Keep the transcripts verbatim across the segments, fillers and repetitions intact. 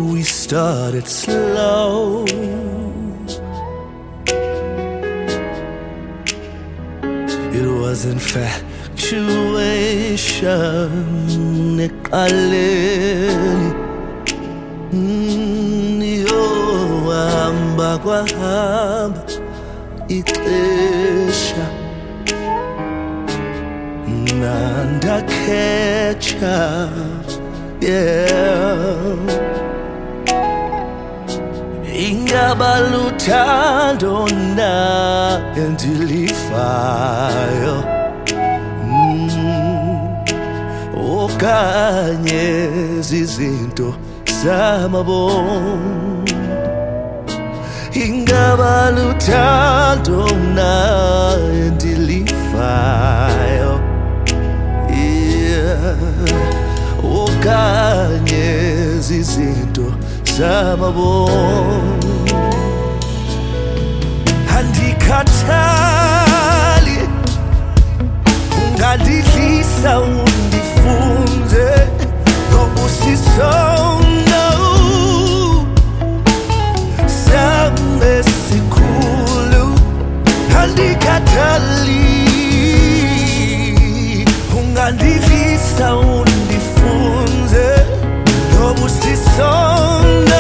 we started slow. It was infatuation, eqaleni yohamba kwahamba ixesha nandakhecha, yeah. Ingaba luthando na endilifayo, okanye zizinto zamabomu. Ingaba luthando na endilifayo, yeah. Okanye zizinto zamabomu. Andikhathali, ungandidlisa undifunze ngobusiso, no. Same sikhulu, andikhathali, ungandidlisa undifunze ngobusiso, no.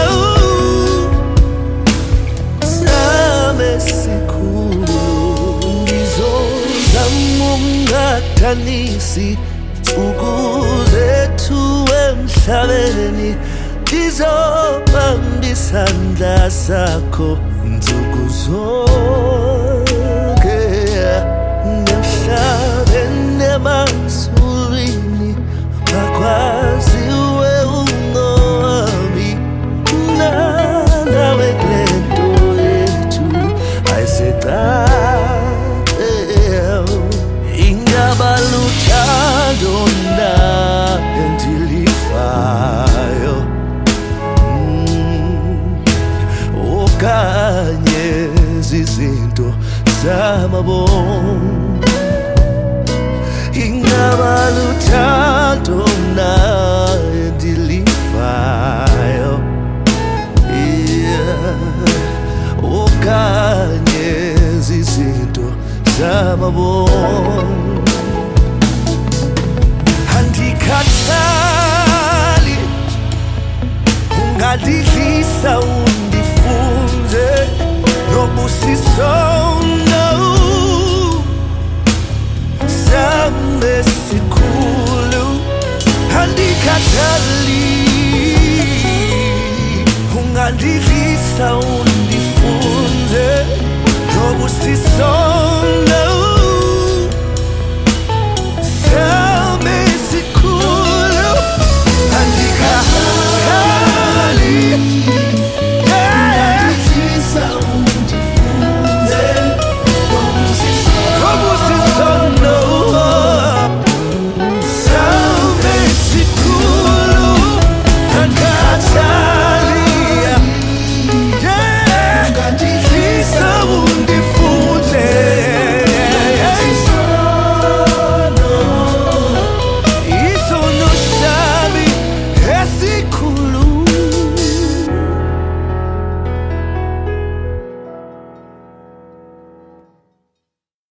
Same sikhulu, ngizozama ungathanisi nsuku zethu emhlabeni, ngizobamba isandla sakho nsuku zonke, emhlabeni emasulwini bakwaziwe ungowami, nawe kulento yethu ayiseqaqe. Ingaba luthando na endilifayo, okanye zizinto zamabomu. Ingaba luthando na endilifayo, yeah. Okanye zizinto zamabomu. Andikhathali, ungandidlisa undifunze ngobusiso, no. Same sikhulu, andikhathali,